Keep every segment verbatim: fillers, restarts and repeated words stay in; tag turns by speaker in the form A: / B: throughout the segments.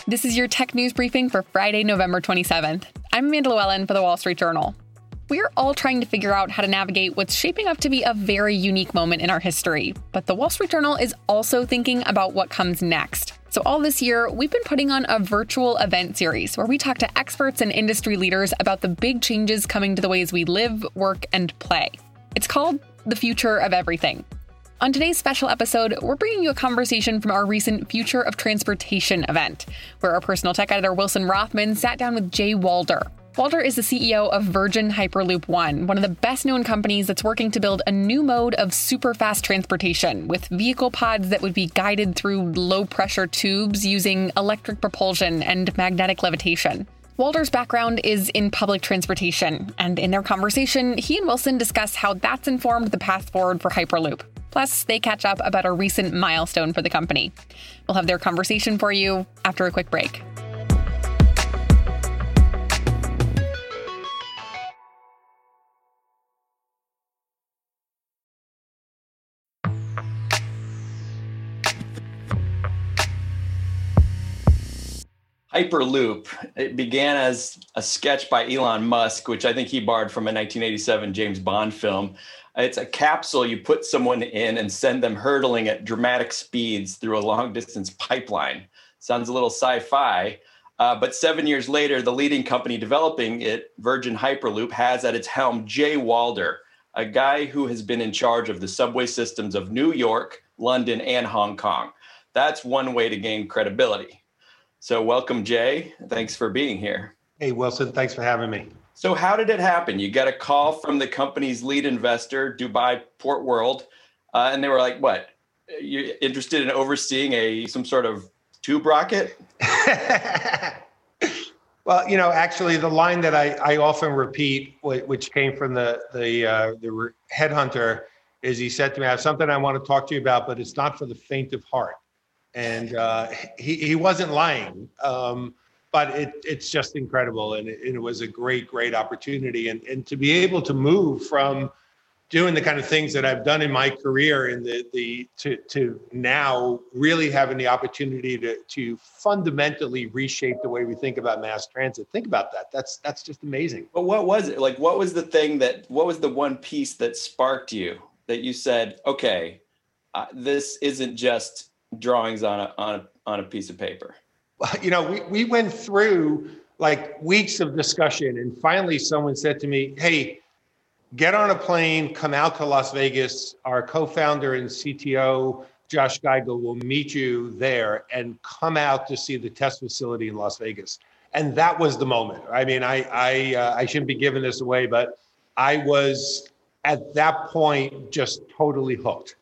A: This is your tech news briefing for Friday, November twenty-seventh. I'm Amanda Llewellyn for the Wall Street Journal. We're all trying to figure out how to navigate what's shaping up to be a very unique moment in our history. But the Wall Street Journal is also thinking about what comes next. So all this year, we've been putting on a virtual event series where we talk to experts and industry leaders about the big changes coming to the ways we live, work, and play. It's called The Future of Everything. On today's special episode, we're bringing you a conversation from our recent Future of Transportation event, where our personal tech editor Wilson Rothman sat down with Jay Walder. Walder is the C E O of Virgin Hyperloop One, one of the best-known companies that's working to build a new mode of super-fast transportation with vehicle pods that would be guided through low-pressure tubes using electric propulsion and magnetic levitation. Walder's background is in public transportation, and in their conversation, he and Wilson discuss how that's informed the path forward for Hyperloop. Plus, they catch up about a recent milestone for the company. We'll have their conversation for you after a quick break.
B: Hyperloop, it began as a sketch by Elon Musk, which I think he borrowed from a nineteen eighty-seven James Bond film. It's a capsule you put someone in and send them hurtling at dramatic speeds through a long-distance pipeline. Sounds a little sci-fi, uh, but seven years later, the leading company developing it, Virgin Hyperloop, has at its helm Jay Walder, a guy who has been in charge of the subway systems of New York, London, and Hong Kong. That's one way to gain credibility. So welcome, Jay. Thanks for being here.
C: Hey, Wilson. Thanks for having me.
B: So how did it happen? You got a call from the company's lead investor, Dubai Port World, uh, and they were like, what? You're interested in overseeing a some sort of tube rocket?
C: Well, you know, actually, the line that I, I often repeat, which came from the, the, uh, the headhunter, is he said to me, I have something I want to talk to you about, but it's not for the faint of heart. And uh, he, he wasn't lying, um, but it, it's just incredible. And it, it was a great, great opportunity. And, and to be able to move from doing the kind of things that I've done in my career in the, the to, to now really having the opportunity to, to fundamentally reshape the way we think about mass transit. Think about that. That's, that's just amazing.
B: But what was it? Like, what was the thing that, what was the one piece that sparked you that you said, okay, uh, this isn't just drawings on a on a on a piece of paper?
C: You know, we, we went through like weeks of discussion, and finally someone said to me, hey, get on a plane, come out to Las Vegas. Our co-founder and C T O, Josh Geigel, will meet you there, and come out to see the test facility in Las Vegas. And that was the moment. I mean, I I uh, I shouldn't be giving this away, but I was at that point just totally hooked.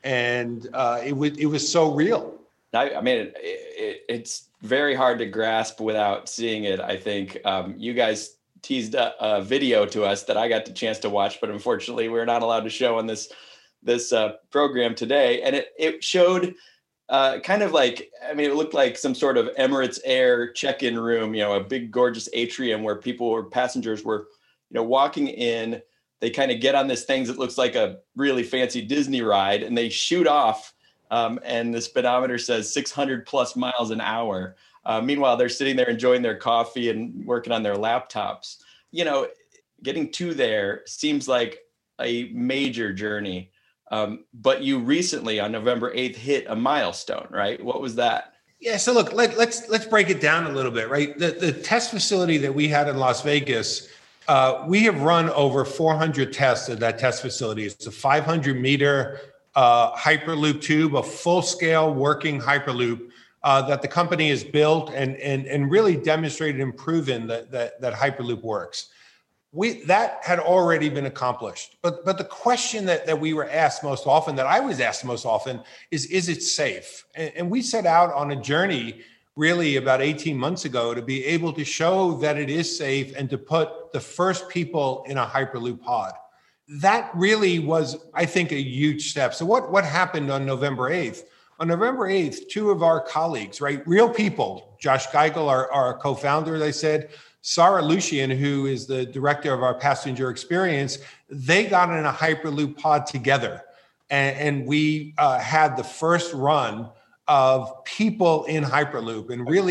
C: And uh, it was it was so real.
B: I, I mean, it, it, it's very hard to grasp without seeing it. I think um, you guys teased a, a video to us that I got the chance to watch, but unfortunately, we're not allowed to show on this this uh, program today. And it it showed uh, kind of like, I mean, it looked like some sort of Emirates Air check-in room. You know, a big, gorgeous atrium where people or passengers were, you know, walking in. They kind of get on this thing that looks like a really fancy Disney ride, and they shoot off. Um, and the speedometer says six hundred plus miles an hour. Uh, meanwhile, they're sitting there enjoying their coffee and working on their laptops. You know, getting to there seems like a major journey. Um, but you recently, on November eighth, hit a milestone, right? What was that?
C: Yeah. So look, let, let's let's break it down a little bit, right? The the test facility that we had in Las Vegas. Uh, we have run over four hundred tests at that test facility. It's a five hundred meter uh, Hyperloop tube, a full-scale working Hyperloop uh, that the company has built and, and, and really demonstrated and proven that, that, that Hyperloop works. We, that had already been accomplished. But, but the question that, that we were asked most often, that I was asked most often, is, is it safe? And, and we set out on a journey really about eighteen months ago to be able to show that it is safe and to put the first people in a Hyperloop pod. That really was, I think, a huge step. So what, what happened on November eighth? On November eighth, two of our colleagues, right, real people, Josh Geigel, our, our co-founder, as I said, Sarah Lucian, who is the director of our passenger experience, they got in a Hyperloop pod together. And, and we uh, had the first run of people in Hyperloop and really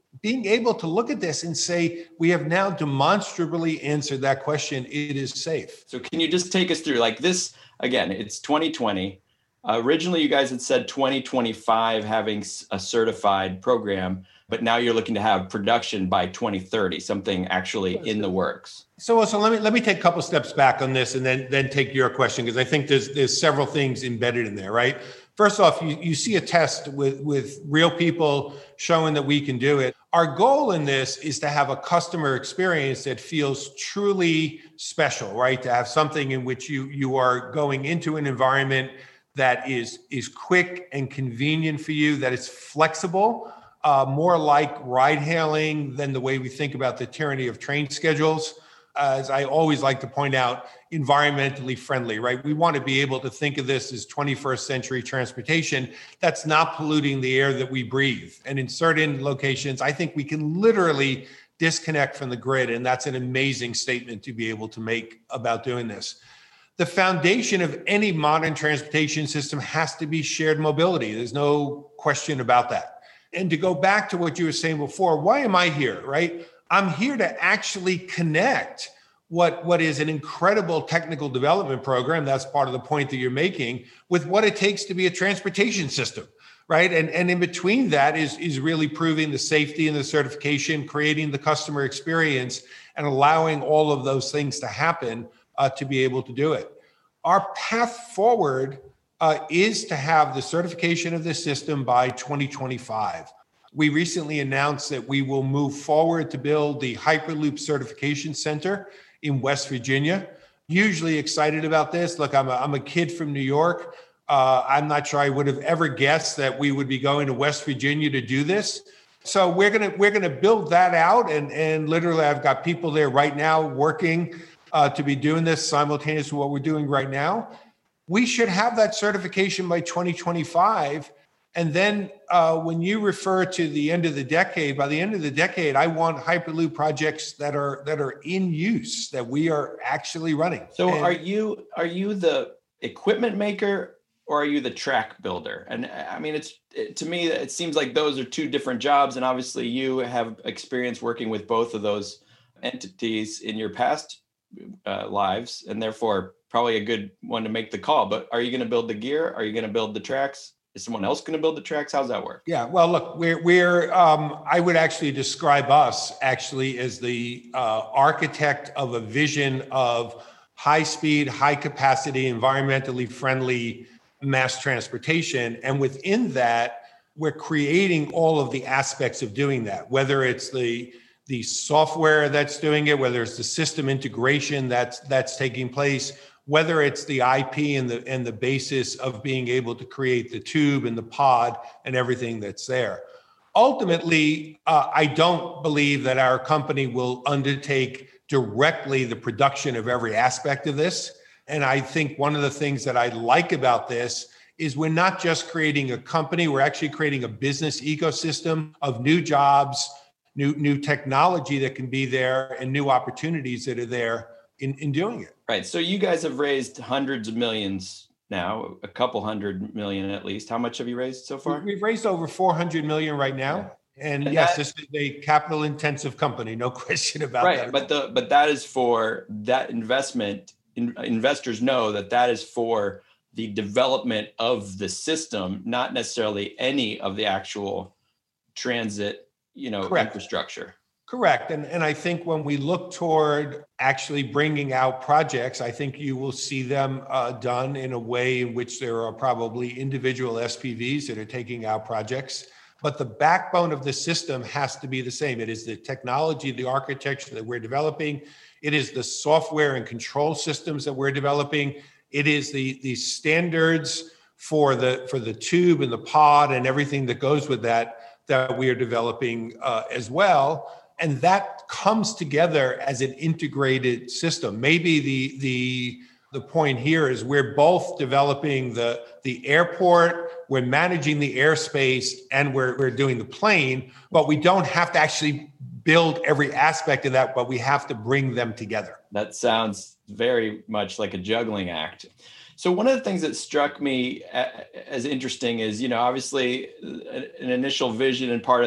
C: being able to look at this and say, we have now demonstrably answered that question. It is safe.
B: So can you just take us through like this, again, it's twenty twenty. Uh, originally, you guys had said twenty twenty-five having a certified program, but now you're looking to have production by twenty thirty, something actually in the works.
C: So, so let me let me take a couple steps back on this and then, then take your question, because I think there's there's several things embedded in there, right? First off, you, you see a test with, with real people showing that we can do it. Our goal in this is to have a customer experience that feels truly special, right? To have something in which you, you are going into an environment that is, is quick and convenient for you, that it's flexible, uh, more like ride hailing than the way we think about the tyranny of train schedules. As I always like to point out, environmentally friendly, right? We want to be able to think of this as twenty-first century transportation that's not polluting the air that we breathe. And in certain locations, I think we can literally disconnect from the grid. And that's an amazing statement to be able to make about doing this. The foundation of any modern transportation system has to be shared mobility. There's no question about that. And to go back to what you were saying before, why am I here, right? I'm here to actually connect what, what is an incredible technical development program, that's part of the point that you're making, with what it takes to be a transportation system, right? And, and in between that is, is really proving the safety and the certification, creating the customer experience, and allowing all of those things to happen uh, to be able to do it. Our path forward uh, is to have the certification of this system by twenty twenty-five. We recently announced that we will move forward to build the Hyperloop Certification Center in West Virginia. Hugely excited about this. Look, I'm a, I'm a kid from New York. Uh, I'm not sure I would have ever guessed that we would be going to West Virginia to do this. So we're gonna we're gonna build that out, and and literally I've got people there right now working uh, to be doing this simultaneous with what we're doing right now. We should have that certification by twenty twenty-five. And then uh, when you refer to the end of the decade, by the end of the decade, I want Hyperloop projects that are that are in use, that we are actually running.
B: So
C: and,
B: are you are you the equipment maker or are you the track builder? And I mean, it's it, to me, it seems like those are two different jobs. And obviously you have experience working with both of those entities in your past uh, lives, and therefore probably a good one to make the call. But are you going to build the gear? Are you going to build the tracks? Is someone else going to build the tracks? How's that work?
C: Yeah, well, look, we're, we're um, I would actually describe us actually as the uh, architect of a vision of high speed, high capacity, environmentally friendly mass transportation. And within that, we're creating all of the aspects of doing that, whether it's the the software that's doing it, whether it's the system integration that's that's taking place, whether it's the I P and the and the basis of being able to create the tube and the pod and everything that's there. Ultimately, uh, I don't believe that our company will undertake directly the production of every aspect of this. And I think one of the things that I like about this is we're not just creating a company, we're actually creating a business ecosystem of new jobs, new, new technology that can be there, and new opportunities that are there in, in doing it.
B: Right. So you guys have raised hundreds of millions now, a couple hundred million at least. How much have you raised so far?
C: We've raised over four hundred million right now. And, and yes, that, this is a capital intensive company, no question about
B: right,
C: that.
B: Right. But the but that is for that investment. In, investors know that that is for the development of the system, not necessarily any of the actual transit, you know, Correct. infrastructure.
C: Correct. And, and I think when we look toward actually bringing out projects, I think you will see them uh, done in a way in which there are probably individual S P Vs that are taking out projects. But the backbone of the system has to be the same. It is the technology, the architecture that we're developing. It is the software and control systems that we're developing. It is the, the standards for the, for the tube and the pod and everything that goes with that, that we are developing uh, as well. And that comes together as an integrated system. Maybe the, the, the point here is we're both developing the, the airport, we're managing the airspace, and we're, we're doing the plane, but we don't have to actually build every aspect of that, but we have to bring them together.
B: That sounds very much like a juggling act. So one of the things that struck me as interesting is, you know, obviously an initial vision and part of that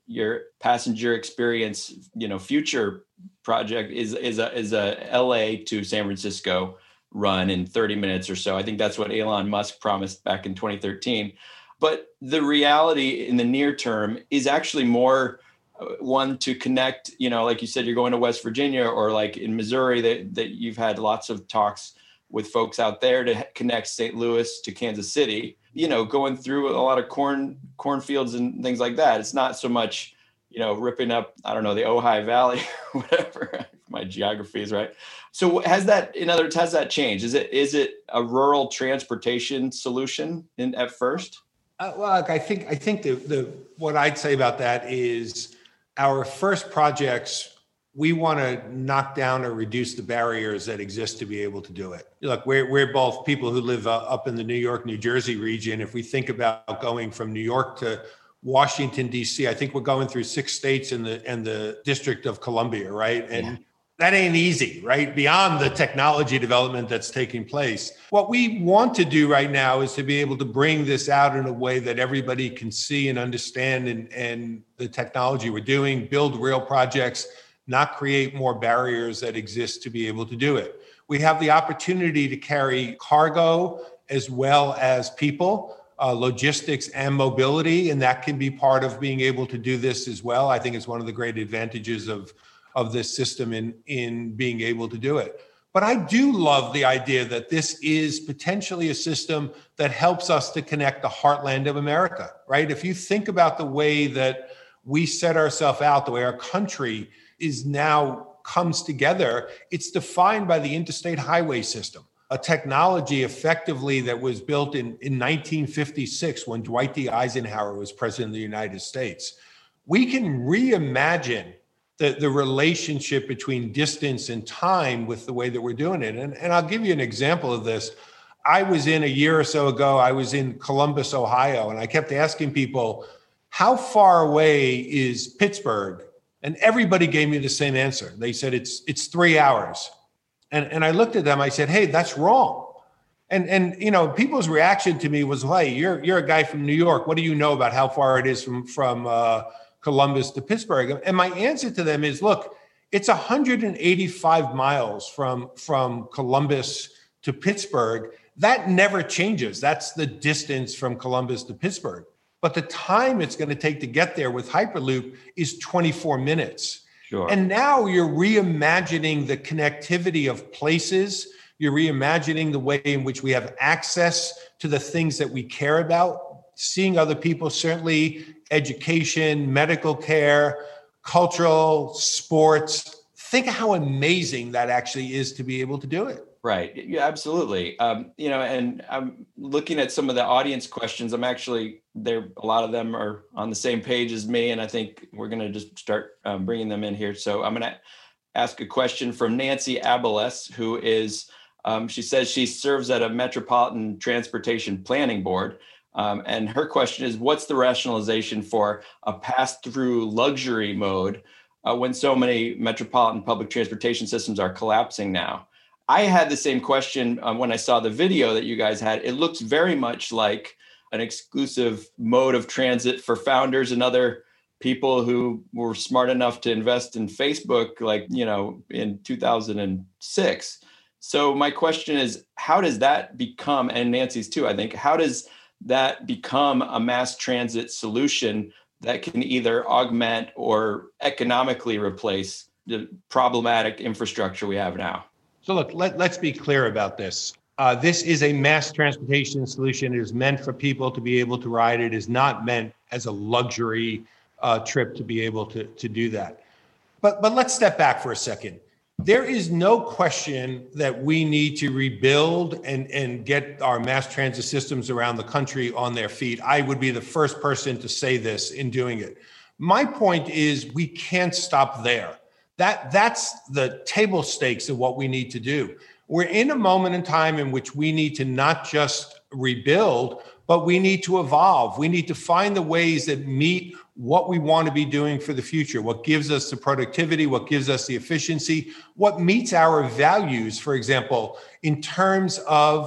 B: your passenger experience, you know, future project is is a is a L A to San Francisco run in thirty minutes or so. I think that's what Elon Musk promised back in twenty thirteen. But the reality in the near term is actually more uh, one to connect, you know, like you said, you're going to West Virginia, or like in Missouri that, that you've had lots of talks with folks out there to connect Saint Louis to Kansas City, you know, going through a lot of corn cornfields and things like that. It's not so much, you know, ripping up, I don't know, the Ojai Valley, whatever. My geography is right. So has that, in other words, has that changed? Is it is it a rural transportation solution in, at first?
C: Uh, well, look, I think I think the the what I'd say about that is our first projects, we want to knock down or reduce the barriers that exist to be able to do it. Look, we're we're both people who live uh, up in the New York, New Jersey region. If we think about going from New York to Washington, D C, I think we're going through six states in the and the District of Columbia, right? And yeah. That ain't easy, right? Beyond the technology development that's taking place. What we want to do right now is to be able to bring this out in a way that everybody can see and understand, and, and the technology we're doing, build real projects, not create more barriers that exist to be able to do it. We have the opportunity to carry cargo as well as people, uh, logistics and mobility, and that can be part of being able to do this as well. I think it's one of the great advantages of of this system in, in being able to do it. But I do love the idea that this is potentially a system that helps us to connect the heartland of America, right? If you think about the way that we set ourselves out, the way our country is now comes together, it's defined by the interstate highway system, a technology effectively that was built in, in nineteen fifty-six when Dwight D. Eisenhower was president of the United States. We can reimagine The, the relationship between distance and time with the way that we're doing it. And, and I'll give you an example of this. I was in a year or so ago, I was in Columbus, Ohio, and I kept asking people, how far away is Pittsburgh? And everybody gave me the same answer. They said, it's it's three hours. And, and I looked at them, I said, hey, that's wrong. And, and you know, people's reaction to me was, hey, you're, you're a guy from New York. What do you know about how far it is from, from uh, Columbus to Pittsburgh? And my answer to them is, look, it's one hundred eighty-five miles from, from Columbus to Pittsburgh. That never changes. That's the distance from Columbus to Pittsburgh. But the time it's going to take to get there with Hyperloop is twenty-four minutes.
B: Sure.
C: And now you're reimagining the connectivity of places. You're reimagining the way in which we have access to the things that we care about. Seeing other people, certainly education, medical care, cultural, sports. Think how amazing that actually is to be able to do it.
B: Right. Yeah, absolutely. Um, you know, and I'm looking at some of the audience questions. I'm actually there. A lot of them are on the same page as me, and I think we're going to just start um, bringing them in here. So I'm going to ask a question from Nancy Abeles, who is, um, she says she serves at a Metropolitan Transportation Planning Board. Um, and her question is, what's the rationalization for a pass-through luxury mode uh, when so many metropolitan public transportation systems are collapsing now? I had the same question um, when I saw the video that you guys had. It looks very much like an exclusive mode of transit for founders and other people who were smart enough to invest in Facebook, like, you know, in two thousand six. So my question is, how does that become, and Nancy's too, I think, how does that become a mass transit solution that can either augment or economically replace the problematic infrastructure we have now?
C: So look, let, let's be clear about this. Uh, this is a mass transportation solution. It is meant for people to be able to ride. It is not meant as a luxury uh, trip to be able to, to do that. But, but let's step back for a second. There is no question that we need to rebuild and, and get our mass transit systems around the country on their feet. I would be the first person to say this in doing it. My point is we can't stop there. That, that's the table stakes of what we need to do. We're in a moment in time in which we need to not just rebuild, but we need to evolve. We need to find the ways that meet what we want to be doing for the future, what gives us the productivity, what gives us the efficiency, what meets our values, for example, in terms of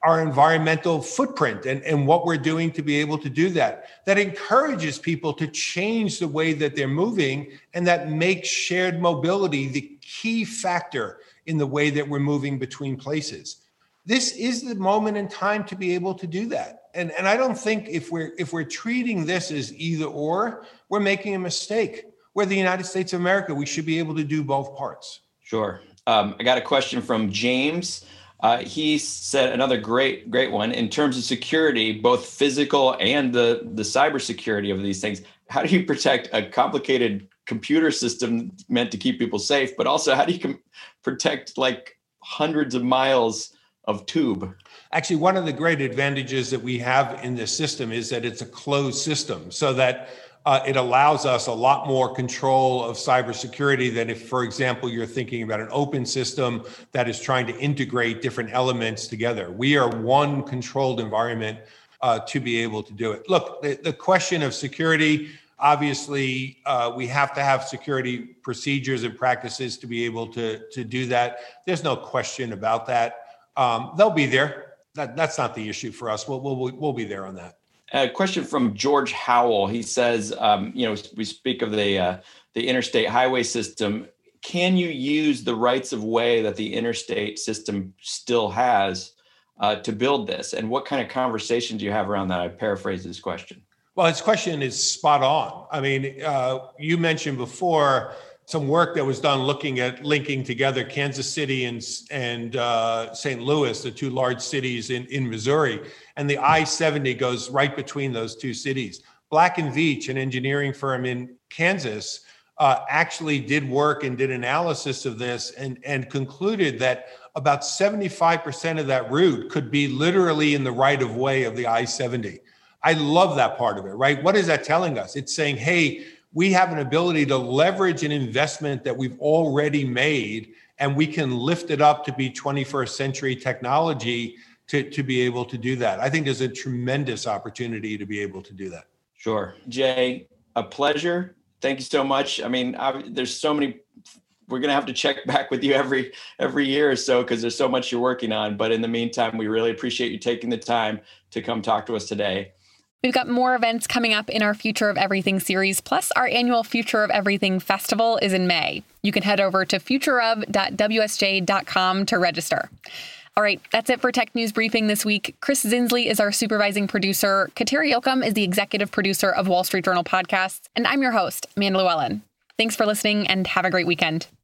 C: our environmental footprint and, and what we're doing to be able to do that. That encourages people to change the way that they're moving, and that makes shared mobility the key factor in the way that we're moving between places. This is the moment in time to be able to do that. And, and I don't think if we're if we're treating this as either or, we're making a mistake. We're the United States of America. We should be able to do both parts.
B: Sure. Um, I got a question from James. Uh, he said another great, great one in terms of security, both physical and the, the cybersecurity of these things. How do you protect a complicated computer system meant to keep people safe, but also how do you com- protect like hundreds of miles of tube?
C: Actually, one of the great advantages that we have in this system is that it's a closed system, so that Uh, it allows us a lot more control of cybersecurity than if, for example, you're thinking about an open system that is trying to integrate different elements together. We are one controlled environment uh, to be able to do it. Look, the, the question of security, obviously, uh, we have to have security procedures and practices to be able to, to do that. There's no question about that. Um, they'll be there. That, that's not the issue for us. We'll, we'll, we'll be there on that.
B: A question from George Howell. He says, um, you know, we speak of the uh, the interstate highway system. Can you use the rights of way that the interstate system still has uh, to build this? And what kind of conversation do you have around that? I paraphrase his question.
C: Well, his question is spot on. I mean, uh, you mentioned before some work that was done looking at linking together Kansas City and, and uh, Saint Louis, the two large cities in, in Missouri, and the I seventy goes right between those two cities. Black and Veatch, an engineering firm in Kansas, uh, actually did work and did analysis of this and, and concluded that about seventy-five percent of that route could be literally in the right of way of the I seventy. I love that part of it, right? What is that telling us? It's saying, hey, we have an ability to leverage an investment that we've already made, and we can lift it up to be twenty-first century technology to, to be able to do that. I think there's a tremendous opportunity to be able to do that.
B: Sure. Jay, a pleasure. Thank you so much. I mean, I, there's so many, we're going to have to check back with you every, every year or so, because there's so much you're working on. But in the meantime, we really appreciate you taking the time to come talk to us today.
A: We've got more events coming up in our Future of Everything series, plus our annual Future of Everything Festival is in May. You can head over to future of dot w s j dot com to register. All right, that's it for Tech News Briefing this week. Chris Zinsley is our supervising producer. Kateri Okum is the executive producer of Wall Street Journal podcasts. And I'm your host, Amanda Llewellyn. Thanks for listening and have a great weekend.